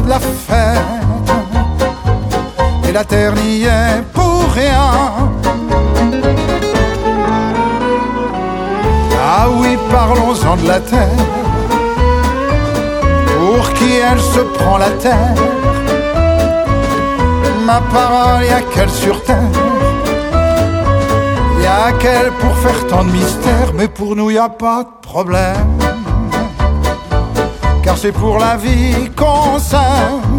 de la fête, et la terre n'y est pour rien. Ah oui, parlons-en de la terre, pour qui elle se prend la terre. Ma parole, y'a qu'elle sur terre, y'a qu'elle pour faire tant de mystères. Mais pour nous y'a pas de problème, car c'est pour la vie qu'on s'aime.